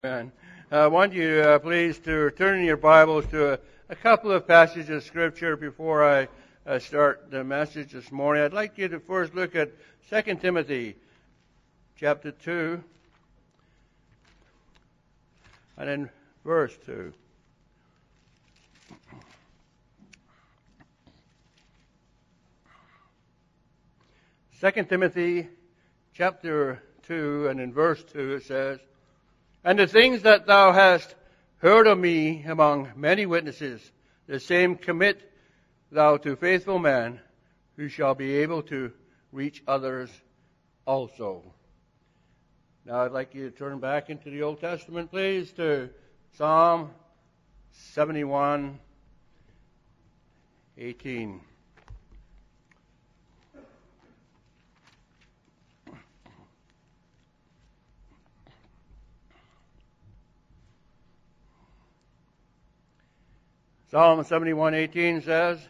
Amen. I want you, please, to turn in your Bibles to a couple of passages of Scripture before I start the message this morning. I'd like you to first look at 2 Timothy chapter 2 and then verse 2. Second Timothy chapter 2 and in verse 2 it says, "And the things that thou hast heard of me among many witnesses, the same commit thou to faithful men, who shall be able to reach others also." Now I'd like you to turn back into the Old Testament, please, to Psalm 71:18. Psalm 71:18 says,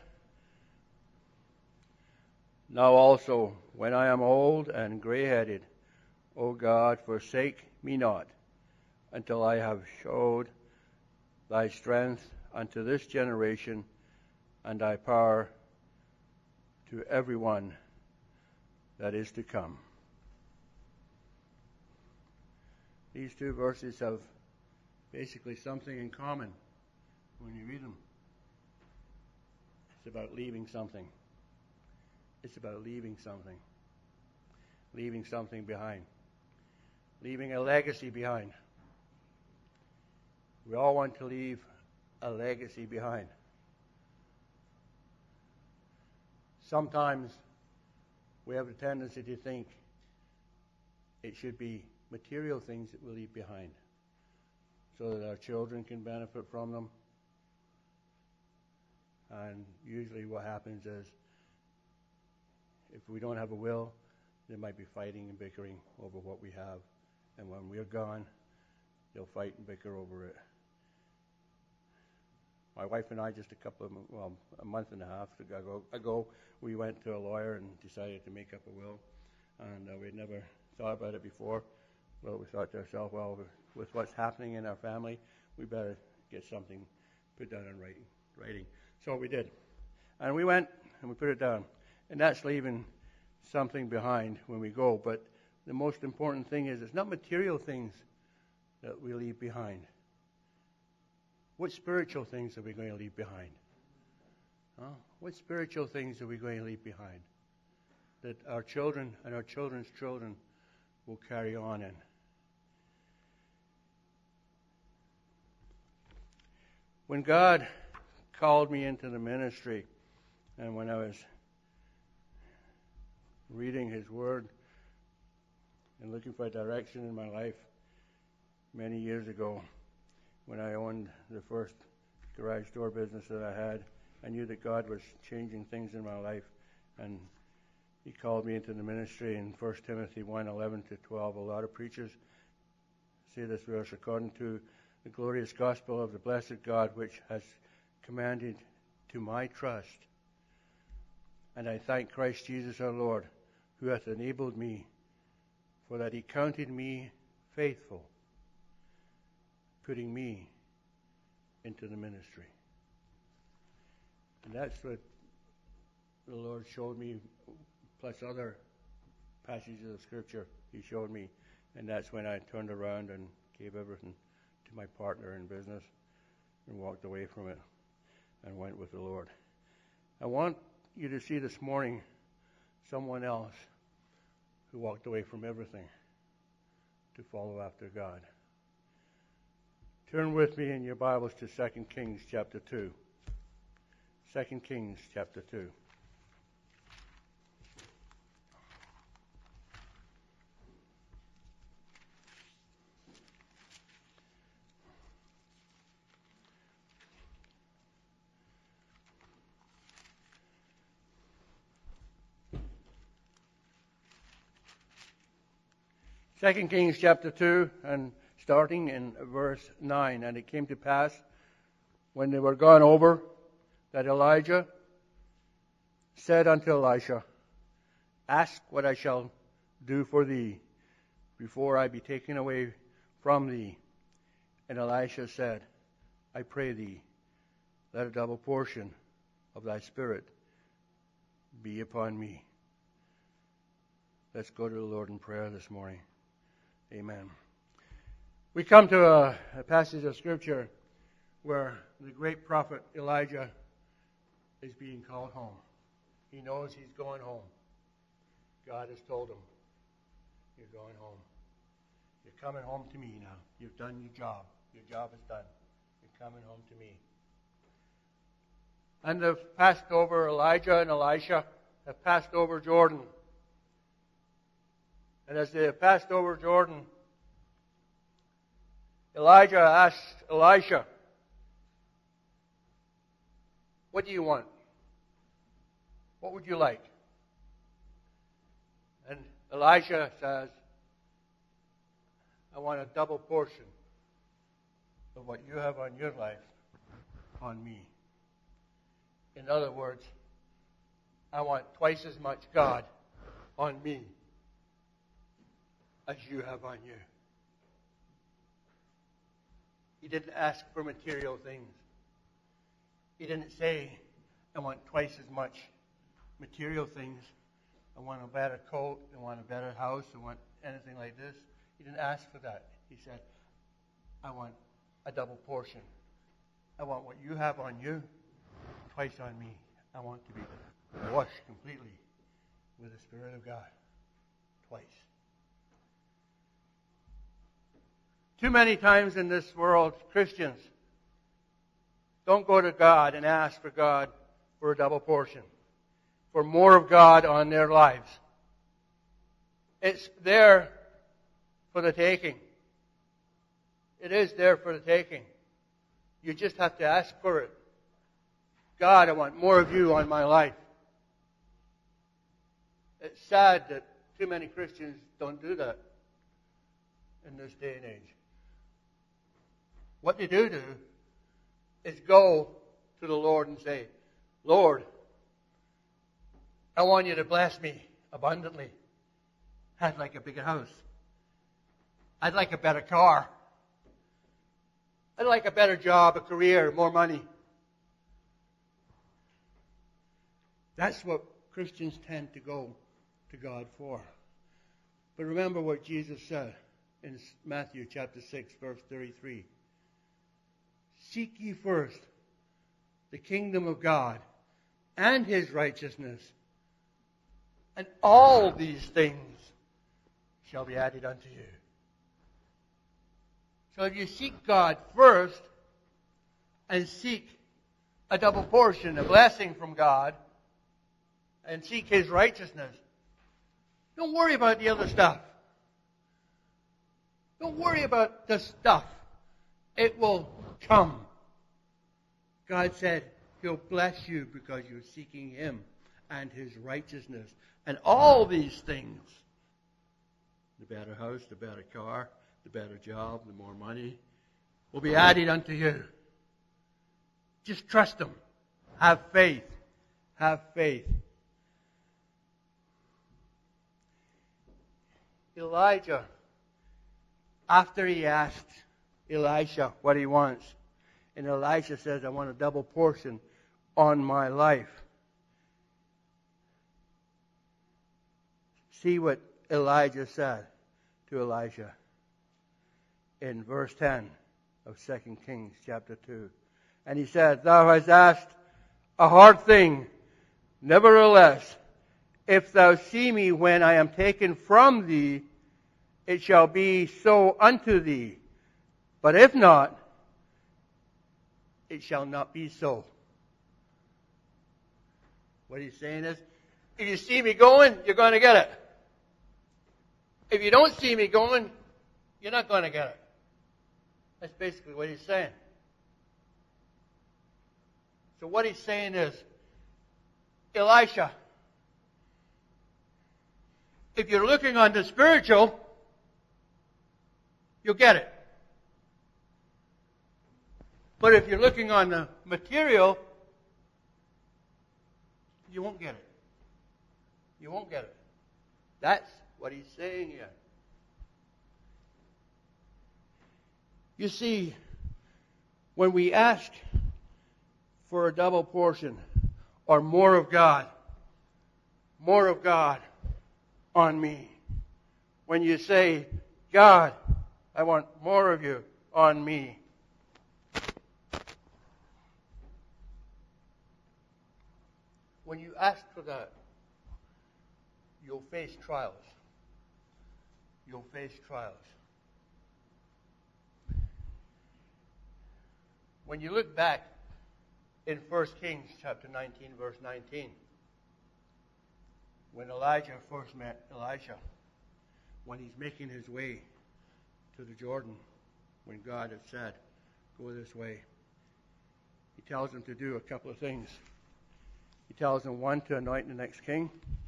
"Now also, when I am old and gray-headed, O God, forsake me not, until I have showed thy strength unto this generation, and thy power to everyone that is to come." These two verses have basically something in common when you read them. It's about leaving something. It's about leaving something. Leaving something behind. Leaving a legacy behind. We all want to leave a legacy behind. Sometimes we have a tendency to think it should be material things that we leave behind so that our children can benefit from them. And usually what happens is, if we don't have a will, there might be fighting and bickering over what we have. And when we're gone, they'll fight and bicker over it. My wife and I, just a month and a half ago, we went to a lawyer and decided to make up a will. And we'd never thought about it before. Well, we thought to ourselves, well, with what's happening in our family, we better get something put down in writing. So we did. And we went and we put it down. And that's leaving something behind when we go. But the most important thing is it's not material things that we leave behind. What spiritual things are we going to leave behind? What spiritual things are we going to leave behind that our children and our children's children will carry on in? When God called me into the ministry, and when I was reading His Word and looking for direction in my life many years ago, when I owned the first garage door business that I had, I knew that God was changing things in my life, and He called me into the ministry in 1 Timothy 1:11-12. A lot of preachers say this verse, "According to the glorious gospel of the blessed God, which has commanded to my trust. And I thank Christ Jesus our Lord, who hath enabled me, for that He counted me faithful, putting me into the ministry." And that's what the Lord showed me, plus other passages of Scripture He showed me. And that's when I turned around and gave everything to my partner in business and walked away from it and went with the Lord. I want you to see this morning someone else who walked away from everything to follow after God. Turn with me in your Bibles to 2 Kings chapter 2. 2 Kings chapter 2. Second Kings chapter 2, and starting in verse 9. "And it came to pass, when they were gone over, that Elijah said unto Elisha, Ask what I shall do for thee, before I be taken away from thee. And Elisha said, I pray thee, let a double portion of thy spirit be upon me. Let's go to the Lord in prayer this morning. Amen. We come to a passage of Scripture where the great prophet Elijah is being called home. He knows he's going home. God has told him, you're going home. You're coming home to me now. You've done your job. Your job is done. You're coming home to me. And they've passed over, Elijah and Elisha have passed over Jordan. And as they have passed over Jordan, Elijah asked Elisha, what do you want? What would you like? And Elisha says, I want a double portion of what you have on your life on me. In other words, I want twice as much God on me as you have on you. He didn't ask for material things. He didn't say, I want twice as much material things. I want a better coat. I want a better house. I want anything like this. He didn't ask for that. He said, I want a double portion. I want what you have on you twice on me. I want to be washed completely with the Spirit of God. Twice. Too many times in this world, Christians don't go to God and ask for God for a double portion, for more of God on their lives. It's there for the taking. It is there for the taking. You just have to ask for it. God, I want more of you on my life. It's sad that too many Christians don't do that in this day and age. What they do is go to the Lord and say, Lord, I want you to bless me abundantly. I'd like a bigger house. I'd like a better car. I'd like a better job, a career, more money. That's what Christians tend to go to God for. But remember what Jesus said in Matthew chapter 6, verse 33. Seek ye first the kingdom of God and His righteousness, and all these things shall be added unto you. So if you seek God first and seek a double portion, a blessing from God, and seek His righteousness, don't worry about the other stuff. Don't worry about the stuff. It will come. God said He'll bless you because you're seeking Him and His righteousness. And all these things, the better house, the better car, the better job, the more money, will be added unto you. Just trust Him. Have faith. Have faith. Elijah, after he asked Elisha what he wants, and Elisha says, I want a double portion on my life. See what Elijah said to Elisha in verse 10 of 2 Kings chapter 2. And he said, Thou hast asked a hard thing. Nevertheless, if thou see me when I am taken from thee, it shall be so unto thee. But if not, it shall not be so. What he's saying is, if you see me going, you're going to get it. If you don't see me going, you're not going to get it. That's basically what he's saying. So what he's saying is, Elisha, if you're looking on the spiritual, you'll get it. But if you're looking on the material, you won't get it. You won't get it. That's what he's saying here. You see, when we ask for a double portion or more of God on me, when you say, God, I want more of you on me, when you ask for that, you'll face trials. You'll face trials. When you look back in 1 Kings chapter 19, verse 19, when Elijah first met Elisha, when he's making his way to the Jordan, when God had said, go this way, he tells him to do a couple of things. He tells him, one, to anoint the next king,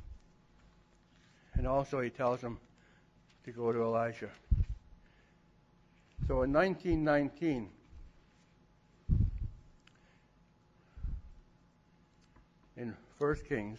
and also he tells him to go to Elisha. So in 1919, in 1 Kings,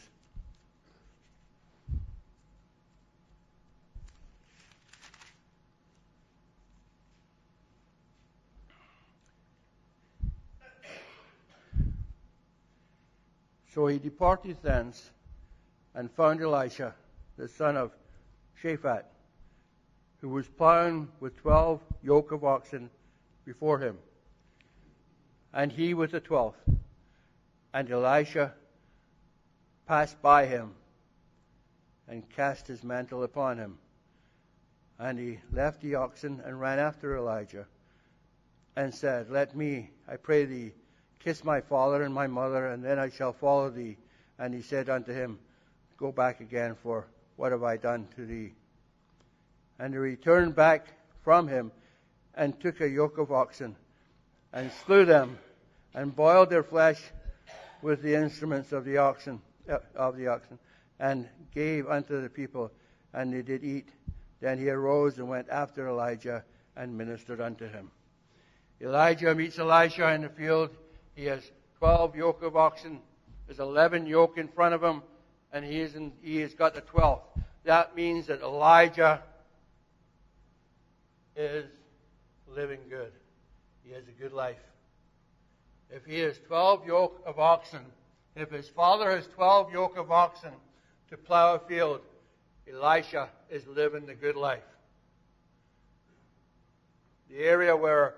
so he departed thence and found Elisha, the son of Shaphat, who was plowing with 12 yoke of oxen before him, and he with the 12th. And Elisha passed by him and cast his mantle upon him. And he left the oxen and ran after Elijah and said, let me, I pray thee, kiss my father and my mother, and then I shall follow thee. And he said unto him, go back again, for what have I done to thee? And he returned back from him and took a yoke of oxen and slew them and boiled their flesh with the instruments of the oxen, and gave unto the people, and they did eat. Then he arose and went after Elijah and ministered unto him. Elijah meets Elisha in the field. He has 12 yoke of oxen. There's 11 yoke in front of him, and he has got the 12th. That means that Elijah is living good. He has a good life. If he has 12 yoke of oxen, if his father has 12 yoke of oxen to plow a field, Elisha is living the good life. The area where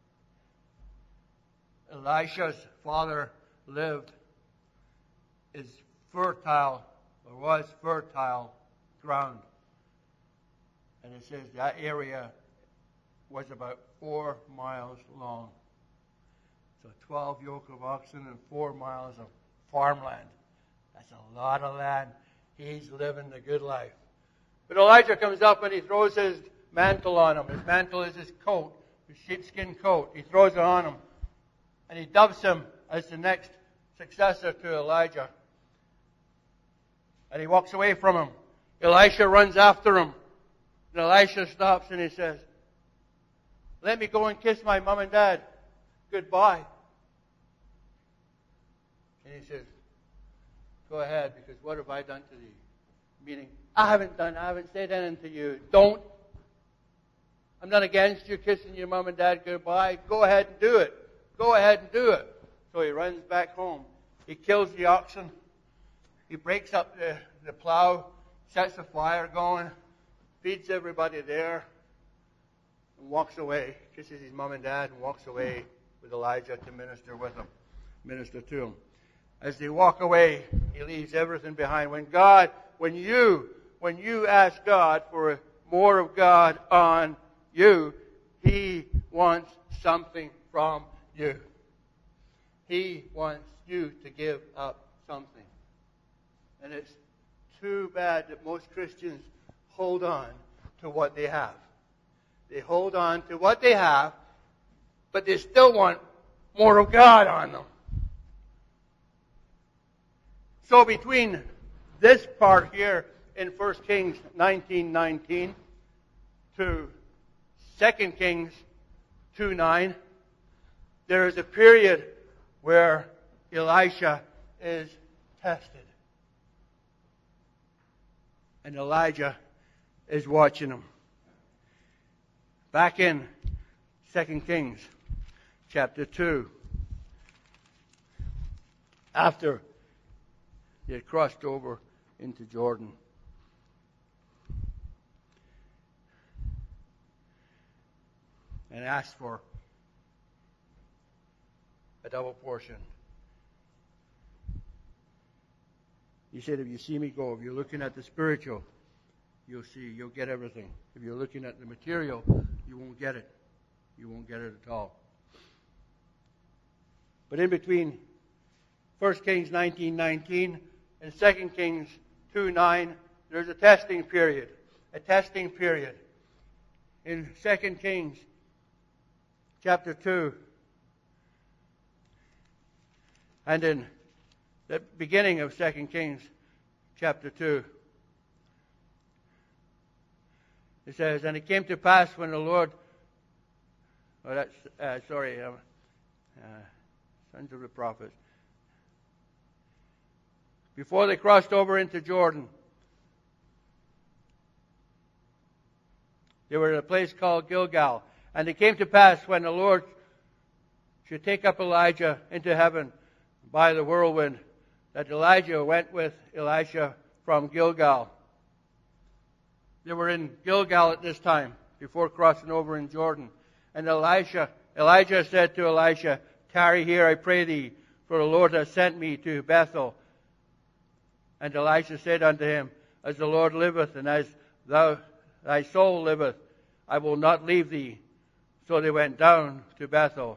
Elisha's father lived is fertile, or was fertile ground. And it says that area was about 4 miles long. So 12 yoke of oxen and 4 miles of farmland. That's a lot of land. He's living the good life. But Elijah comes up and he throws his mantle on him. His mantle is his coat, his sheepskin coat. He throws it on him. And he dubs him as the next successor to Elijah. And he walks away from him. Elisha runs after him. And Elisha stops and he says, let me go and kiss my mom and dad goodbye. And he says, go ahead, because what have I done to thee? Meaning, I haven't said anything to you. Don't. I'm not against you kissing your mom and dad goodbye. Go ahead and do it. Go ahead and do it. So he runs back home. He kills the oxen. He breaks up the plow, sets a fire going, feeds everybody there, and walks away. Kisses his mom and dad and walks away with Elijah to minister with him, minister to him. As they walk away, he leaves everything behind. When you ask God for more of God on you, He wants something from you. He wants you to give up something. And it's too bad that most Christians hold on to what they have. They hold on to what they have, but they still want more of God on them. So between this part here in 1 Kings 19:19 to 2 Kings 2:9, there is a period where Elisha is tested. And Elijah is watching him. Back in 2 Kings chapter 2. After they had crossed over into Jordan. And asked for a double portion. He said, if you see me go, if you're looking at the spiritual, you'll get everything. If you're looking at the material, you won't get it. You won't get it at all. But in between 1 Kings 19:19 and 2 Kings 2:9, there's a testing period. A testing period. In 2 Kings chapter 2, and in the beginning of 2 Kings chapter 2, it says, and it came to pass when the Lord, sons of the prophets, before they crossed over into Jordan, they were at a place called Gilgal. And it came to pass when the Lord should take up Elijah into heaven by the whirlwind, that Elijah went with Elisha from Gilgal. They were in Gilgal at this time, before crossing over in Jordan. And Elijah said to Elisha, tarry here, I pray thee, for the Lord has sent me to Bethel. And Elisha said unto him, as the Lord liveth, and as thy soul liveth, I will not leave thee. So they went down to Bethel.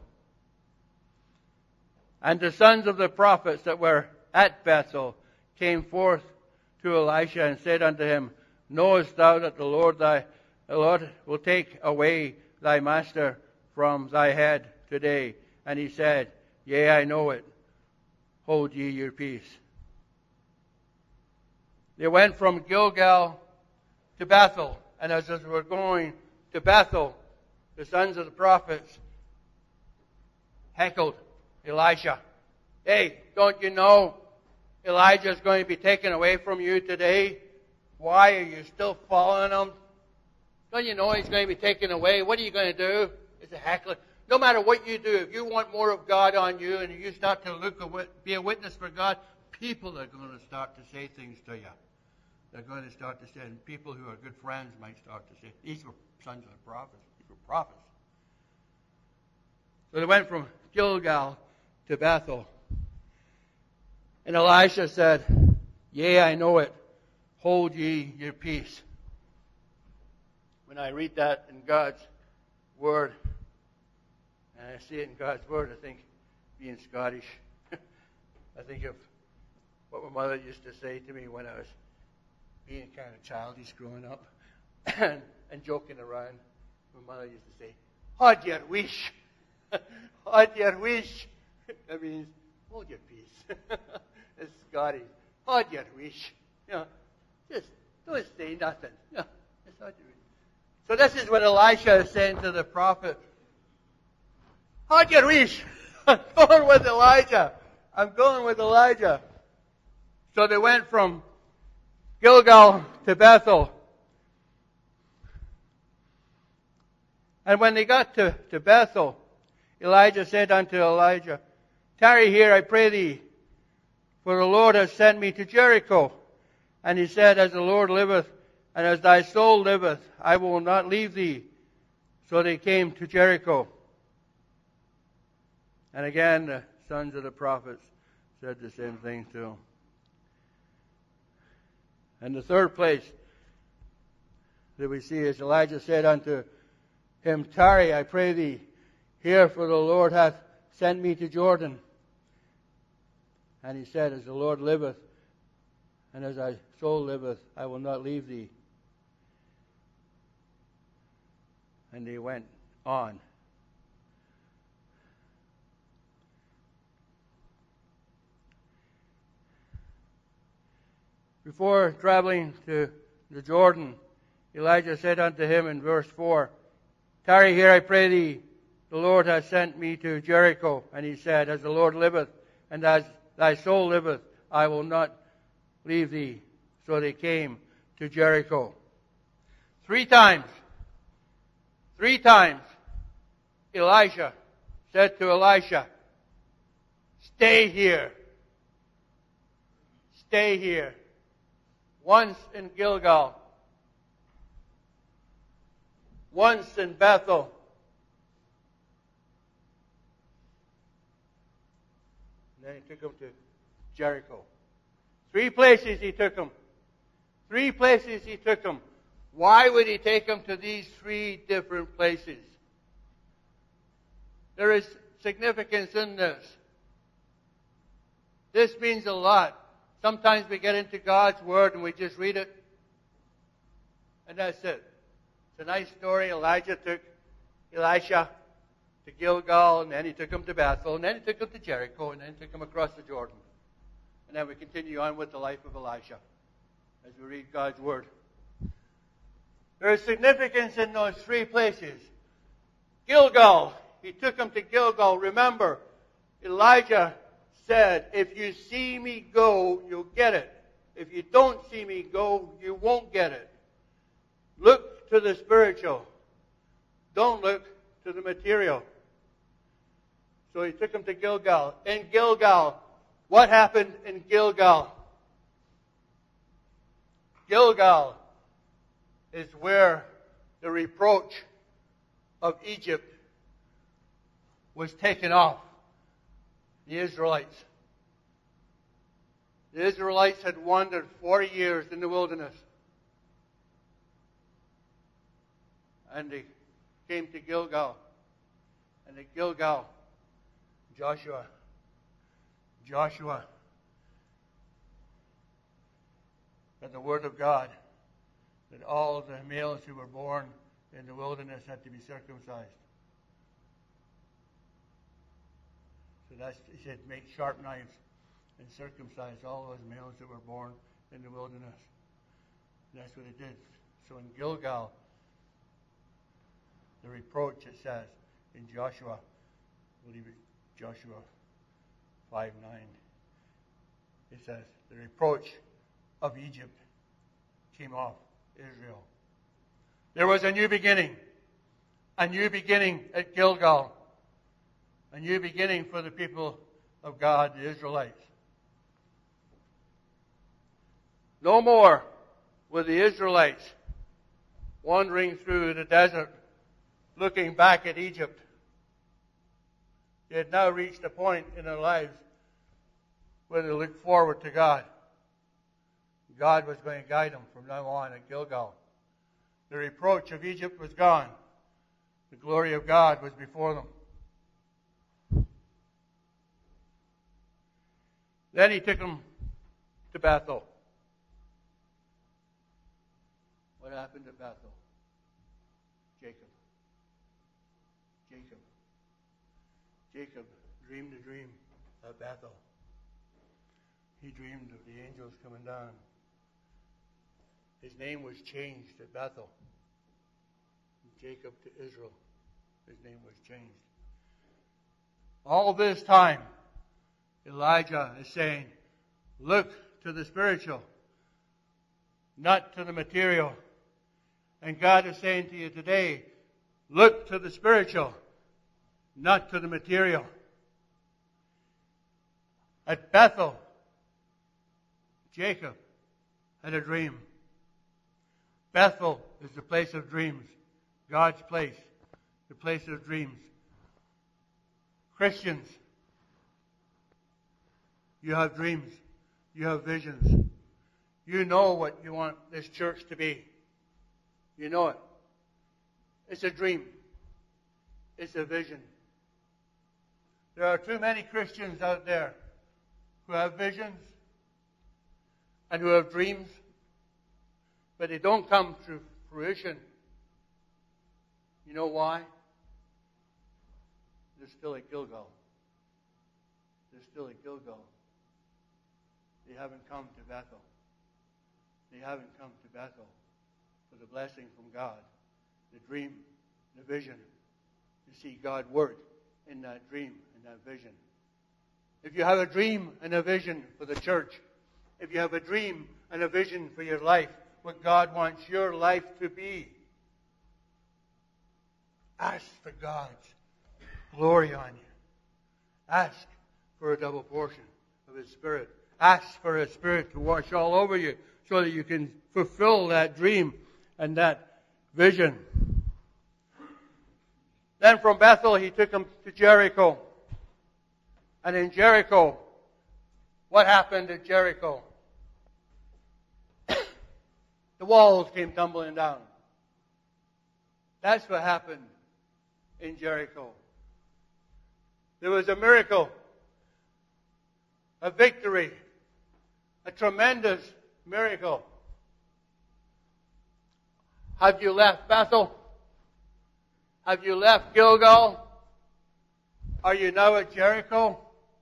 And the sons of the prophets that were at Bethel came forth to Elisha and said unto him, knowest thou that the Lord will take away thy master from thy head today? And he said, yea, I know it. Hold ye your peace. They went from Gilgal to Bethel. And as they were going to Bethel, the sons of the prophets heckled Elisha. Hey, don't you know Elijah is going to be taken away from you today? Why are you still following him? Don't you know he's going to be taken away? What are you going to do? It's a heckler. No matter what you do, if you want more of God on you and you start to be a witness for God, people are going to start to say things to you. They're going to start to say, and people who are good friends might start to say, these were sons of the prophets. These were prophets. So they went from Gilgal to Bethel. And Elisha said, yea, I know it. Hold ye your peace. When I read that in God's Word, and I see it in God's Word, I think, being Scottish, I think of what my mother used to say to me when I was being kind of childish growing up and joking around. My mother used to say, hold your wish. Hold your wish. That means, hold your peace. It's Scottish. Hold your wish. Just don't say nothing. That's what you mean. So this is what Elisha is saying to the prophet. Hold your wish. I'm going with Elijah. I'm going with Elijah. So they went from Gilgal to Bethel. And when they got to Bethel, Elijah said unto Elijah, tarry here, I pray thee, for the Lord has sent me to Jericho. And he said, as the Lord liveth, and as thy soul liveth, I will not leave thee. So they came to Jericho. And again, the sons of the prophets said the same thing to him. And the third place that we see is Elijah said unto him, tarry, I pray thee, here, for the Lord hath sent me to Jordan. And he said, as the Lord liveth, and as thy soul liveth, I will not leave thee. And they went on. Before traveling to the Jordan, Elijah said unto him in verse 4, tarry here, I pray thee, the Lord has sent me to Jericho. And he said, as the Lord liveth, and as thy soul liveth, I will not leave thee. So they came to Jericho. 3 times Elijah said to Elisha, stay here. Stay here. Once in Gilgal. Once in Bethel. And then he took him to Jericho. 3 places he took him. 3 places he took him. Why would he take him to these 3 different places? There is significance in this. This means a lot. Sometimes we get into God's Word and we just read it, and that's it. It's a nice story. Elijah took Elisha to Gilgal, and then he took him to Bethel, and then he took him to Jericho, and then he took him across the Jordan. And then we continue on with the life of Elisha as we read God's Word. There is significance in those 3 places. Gilgal. He took him to Gilgal. Remember, Elijah said, if you see me go, you'll get it. If you don't see me go, you won't get it. Look to the spiritual. Don't look to the material. So he took him to Gilgal. In Gilgal, what happened in Gilgal? Gilgal is where the reproach of Egypt was taken off the Israelites. The Israelites had wandered 40 years in the wilderness. And they came to Gilgal. And at Gilgal, Joshua had the word of God that all the males who were born in the wilderness had to be circumcised. So he said, make sharp knives and circumcise all those males that were born in the wilderness. And that's what he did. So in Gilgal, the reproach, it says, in Joshua, I believe it's Joshua 5:9, it says, the reproach of Egypt came off Israel. There was a new beginning at Gilgal. A new beginning for the people of God, the Israelites. No more were the Israelites wandering through the desert, looking back at Egypt. They had now reached a point in their lives where they looked forward to God. God was going to guide them from now on at Gilgal. The reproach of Egypt was gone. The glory of God was before them. Then he took them to Bethel. What happened at Bethel? Jacob dreamed a dream at Bethel. He dreamed of the angels coming down. His name was changed at Bethel. From Jacob to Israel. His name was changed. All this time, Elijah is saying, look to the spiritual, not to the material. And God is saying to you today, look to the spiritual, not to the material. At Bethel, Jacob had a dream. Bethel is the place of dreams. God's place, the place of dreams. Christians, you have dreams. You have visions. You know what you want this church to be. You know it. It's a dream. It's a vision. There are too many Christians out there who have visions and who have dreams, but they don't come to fruition. You know why? They're still at Gilgal. They're still at Gilgal. They haven't come to Bethel. They haven't come to Bethel for the blessing from God, the dream, the vision, to see God work in that dream and that vision. If you have a dream and a vision for the church, if you have a dream and a vision for your life, what God wants your life to be, ask for God's glory on you. Ask for a double portion of His Spirit. Ask for His Spirit to wash all over you so that you can fulfill that dream and that vision. Then from Bethel, He took him to Jericho. And in Jericho, what happened at Jericho? The walls came tumbling down. That's what happened in Jericho. There was a miracle, a victory, a tremendous miracle. Have you left Bethel? Have you left Gilgal? Are you now at Jericho?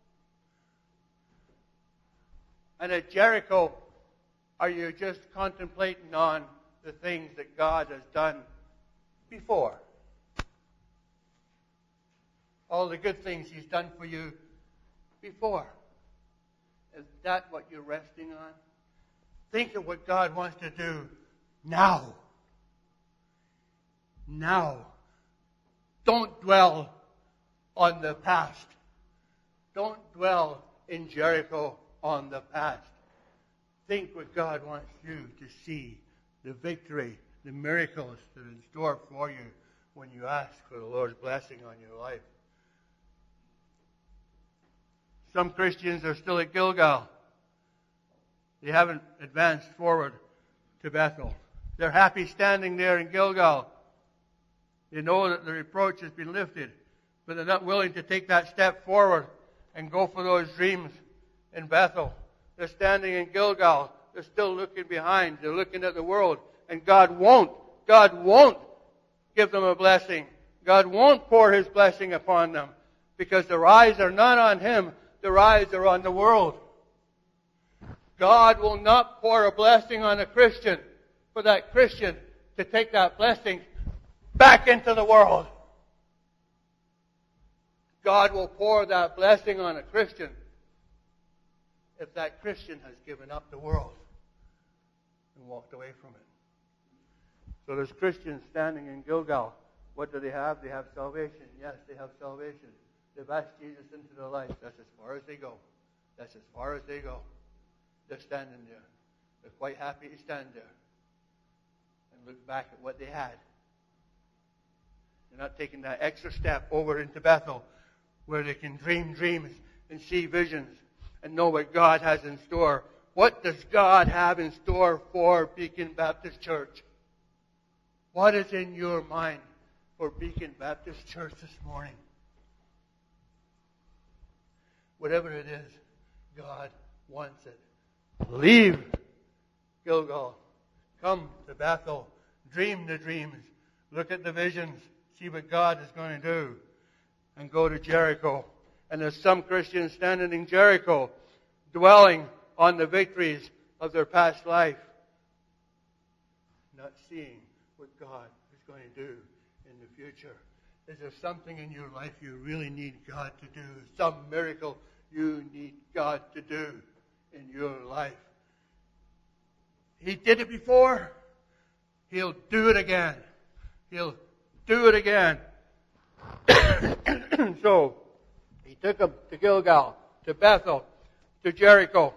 And at Jericho, are you just contemplating on the things that God has done before? All the good things He's done for you before. Is that what you're resting on? Think of what God wants to do now. Now. Don't dwell on the past. Don't dwell in Jericho on the past. Think what God wants you to see, the victory, the miracles that are in store for you when you ask for the Lord's blessing on your life. Some Christians are still at Gilgal. They haven't advanced forward to Bethel. They're happy standing there in Gilgal. They know that the reproach has been lifted, but they're not willing to take that step forward and go for those dreams in Bethel. They're standing in Gilgal. They're still looking behind. They're looking at the world. And God won't give them a blessing. God won't pour His blessing upon them because their eyes are not on Him. Their eyes are on the world. God will not pour a blessing on a Christian for that Christian to take that blessing back into the world. God will pour that blessing on a Christian if that Christian has given up the world and walked away from it. So there's Christians standing in Gilgal. What do they have? They have salvation. Yes, they have salvation. They've asked Jesus into their life. That's as far as they go. That's as far as they go. They're standing there. They're quite happy to stand there and look back at what they had. They're not taking that extra step over into Bethel where they can dream dreams and see visions and know what God has in store. What does God have in store for Beacon Baptist Church? What is in your mind for Beacon Baptist Church this morning? Whatever it is, God wants it. Leave Gilgal. Come to Bethel. Dream the dreams. Look at the visions. See what God is going to do. And go to Jericho. And there's some Christians standing in Jericho, dwelling on the victories of their past life, not seeing what God is going to do in the future. Is there something in your life you really need God to do? Some miracle you need God to do in your life? He did it before. He'll do it again. He'll do it again. So, He took them to Gilgal, to Bethel, to Jericho.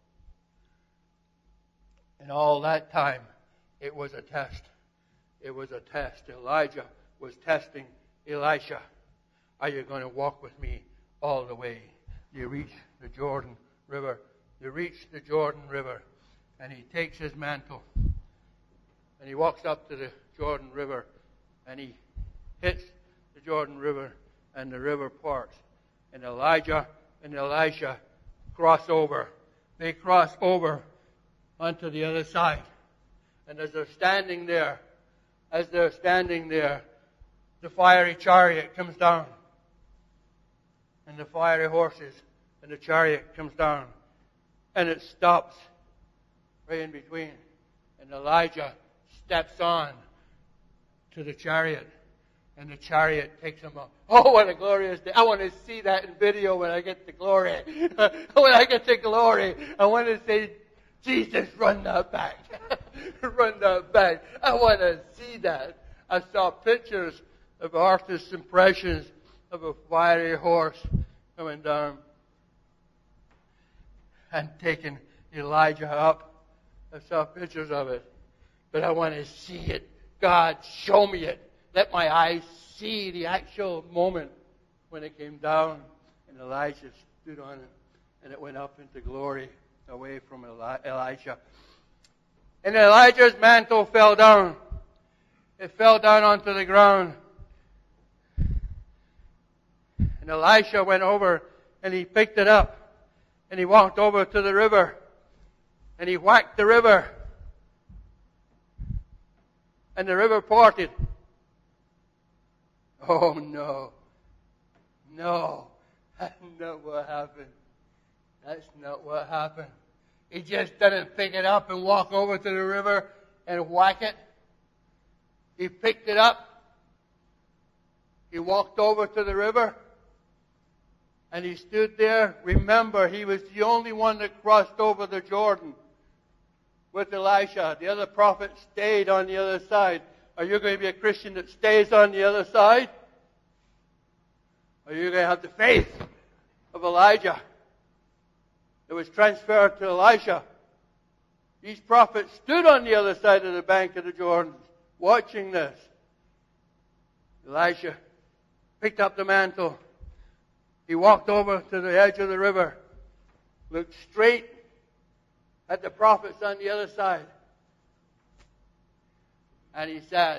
And all that time, it was a test. It was a test. Elijah was testing Elisha. Are you going to walk with me all the way? You reach the Jordan River. You reach the Jordan River. And he takes his mantle. And he walks up to the Jordan River. And he hits the Jordan River. And the river parts. And Elijah and Elisha cross over. They cross over onto the other side. And as they're standing there, the fiery chariot comes down. And the fiery horses and the chariot comes down. And it stops right in between. And Elijah steps on to the chariot. And the chariot takes him up. Oh, what a glorious day. I want to see that in video when I get to glory. When I get to glory, I want to say, Jesus, run that back. Run that back. I want to see that. I saw pictures of artists' impressions of a fiery horse coming down and taking Elijah up. I saw pictures of it, but I want to see it. God, show me it. Let my eyes see the actual moment when it came down and Elijah stood on it and it went up into glory away from Elijah. And Elijah's mantle fell down. It fell down onto the ground. And Elisha went over and he picked it up and he walked over to the river and he whacked the river. And the river parted. Oh no. No. That's not what happened. That's not what happened. He just didn't pick it up and walk over to the river and whack it. He picked it up. He walked over to the river. And he stood there. Remember, he was the only one that crossed over the Jordan with Elisha. The other prophets stayed on the other side. Are you going to be a Christian that stays on the other side? Or are you going to have the faith of Elijah that was transferred to Elisha? These prophets stood on the other side of the bank of the Jordan watching this. Elisha picked up the mantle. He walked over to the edge of the river, looked straight at the prophets on the other side. And he said,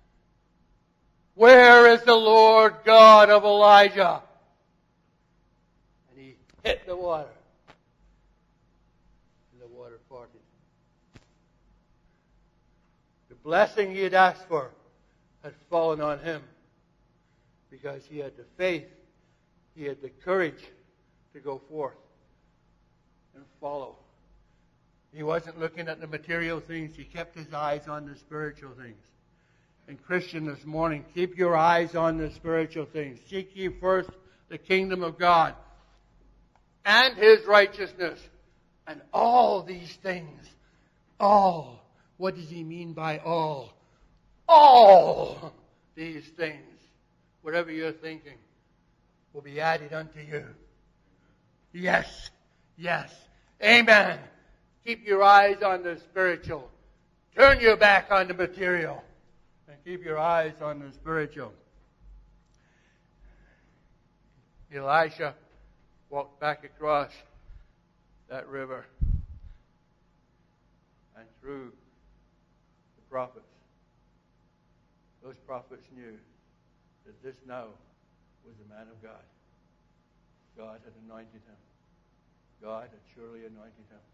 "Where is the Lord God of Elijah?" And he hit the water. And the water parted. The blessing he had asked for had fallen on him because he had the faith, he had the courage to go forth and follow. He wasn't looking at the material things. He kept his eyes on the spiritual things. And Christian, this morning, keep your eyes on the spiritual things. Seek ye first the kingdom of God and His righteousness. And all these things, all. What does he mean by all? All these things, whatever you're thinking, will be added unto you. Yes, yes. Amen. Keep your eyes on the spiritual. Turn your back on the material. And keep your eyes on the spiritual. Elisha walked back across that river and through the prophets. Those prophets knew that this now was the man of God. God had anointed him. God had surely anointed him.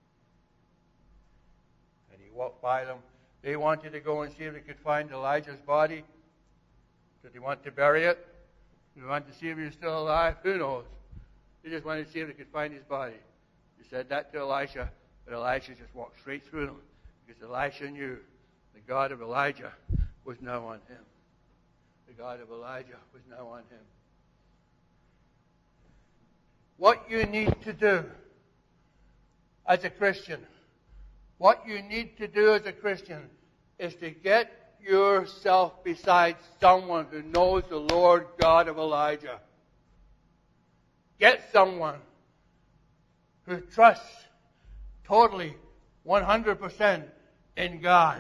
And he walked by them. They wanted to go and see if they could find Elijah's body. Did they want to bury it? Did they want to see if he was still alive? Who knows? They just wanted to see if they could find his body. They said that to Elisha, but Elisha just walked straight through them because Elisha knew the God of Elijah was now on him. The God of Elijah was now on him. What you need to do as a Christian, what you need to do as a Christian is to get yourself beside someone who knows the Lord God of Elijah. Get someone who trusts totally, 100% in God.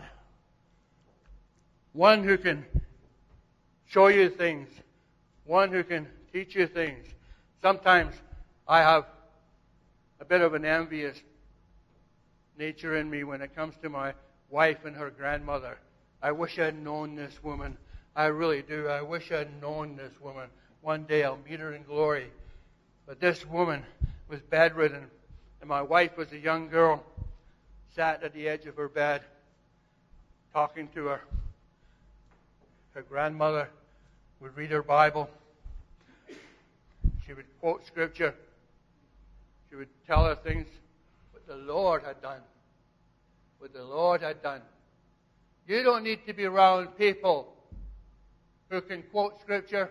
One who can show you things. One who can teach you things. Sometimes I have a bit of an envious nature in me when it comes to my wife and her grandmother. I wish I'd known this woman. I really do. I wish I'd known this woman. One day I'll meet her in glory. But this woman was bedridden, and my wife was a young girl, sat at the edge of her bed, talking to her. Her grandmother would read her Bible. She would quote Scripture. She would tell her things what the Lord had done. What the Lord had done. You don't need to be around people who can quote Scripture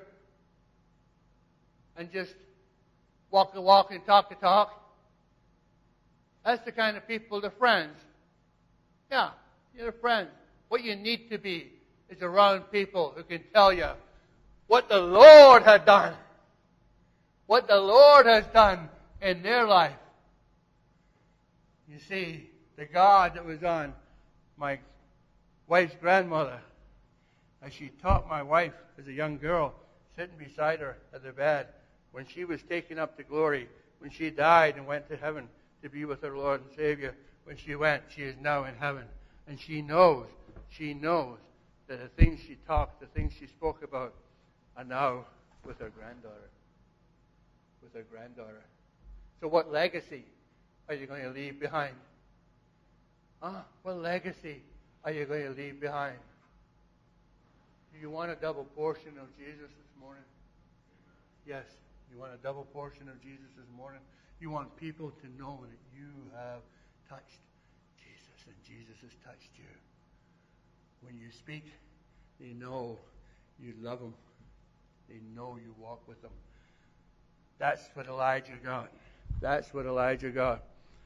and just walk the walk and talk the talk. That's the kind of people, they're friends. Yeah, you're friends. What you need to be is around people who can tell you what the Lord had done. What the Lord has done in their life. You see, the God that was on my wife's grandmother, as she taught my wife as a young girl, sitting beside her at the bed, when she was taken up to glory, when she died and went to heaven to be with her Lord and Savior, when she went, she is now in heaven. And she knows that the things she talked, the things she spoke about, are now with her granddaughter. With her granddaughter. So what legacy are you going to leave behind? What legacy are you going to leave behind? Do you want a double portion of Jesus this morning? Yes. You want a double portion of Jesus this morning? You want people to know that you have touched Jesus and Jesus has touched you. When you speak, they know you love them. They know you walk with them. That's what Elijah got. That's what Elijah got.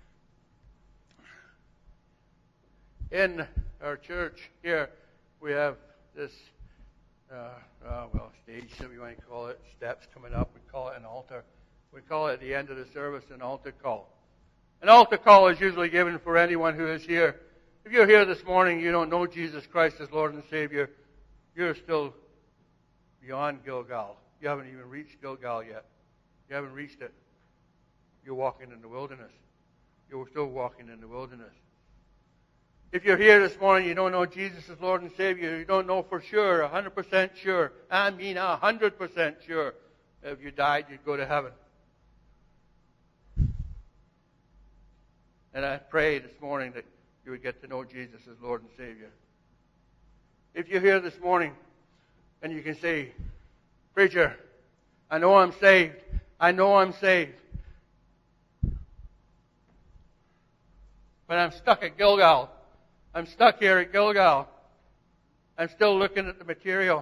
In our church here, we have this, stage, that we might call it, steps coming up. We call it an altar. We call it at the end of the service an altar call. An altar call is usually given for anyone who is here. If you're here this morning, you don't know Jesus Christ as Lord and Savior, you're still beyond Gilgal. You haven't even reached Gilgal yet. You haven't reached it. You're walking in the wilderness. You're still walking in the wilderness. If you're here this morning, you don't know Jesus as Lord and Savior, you don't know for sure, 100% sure, 100% sure, that if you died, you'd go to heaven. And I pray this morning that you would get to know Jesus as Lord and Savior. If you're here this morning and you can say, Preacher, I know I'm saved. I know I'm saved. But I'm stuck at Gilgal. I'm stuck here at Gilgal. I'm still looking at the material.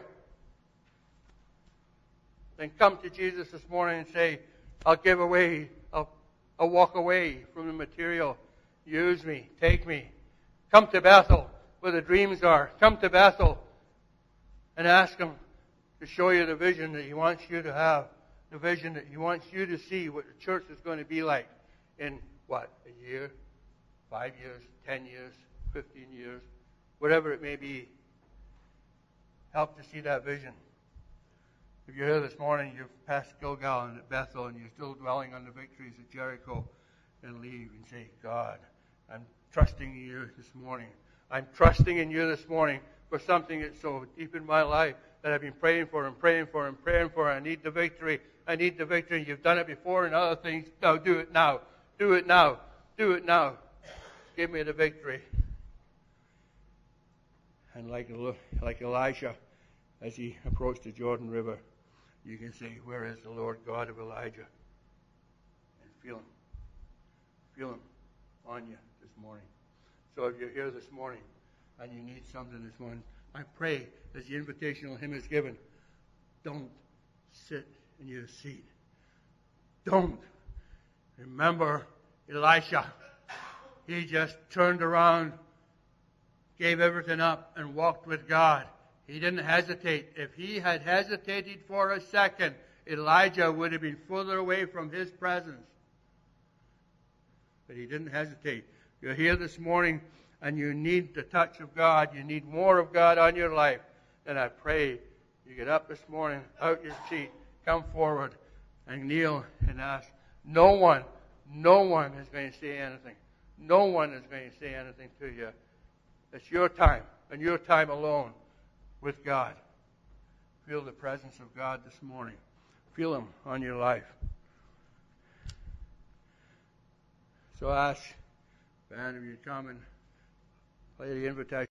Then come to Jesus this morning and say, I'll give away, I'll walk away from the material. Use me, take me. Come to Bethel, where the dreams are. Come to Bethel and ask Him to show you the vision that He wants you to have. The vision that He wants you to see what the church is going to be like in, a year, 5 years, 10 years, 15 years, whatever it may be. Help to see that vision. If you're here this morning, you've passed Gilgal and at Bethel, and you're still dwelling on the victories at Jericho, then leave and say, God, I'm trusting in you this morning. I'm trusting in you this morning for something that's so deep in my life that I've been praying for and praying for and praying for. I need the victory. I need the victory. You've done it before and other things. No, do it now. Do it now. Do it now. Give me the victory. And like Elisha, as he approached the Jordan River, you can say, where is the Lord God of Elijah? And feel Him. Feel Him on you this morning. So if you're here this morning and you need something this morning, I pray as the invitational hymn is given, don't sit in your seat. Don't. Remember Elisha. He just turned around, gave everything up, and walked with God. He didn't hesitate. If he had hesitated for a second, Elijah would have been further away from his presence. But he didn't hesitate. You're here this morning and you need the touch of God. You need more of God on your life. Then I pray you get up this morning, out your seat, come forward and kneel and ask. No one is going to say anything. No one is going to say anything to you. It's your time and your time alone with God. Feel the presence of God this morning. Feel Him on your life. So I ask, band, if you come and play the invitation.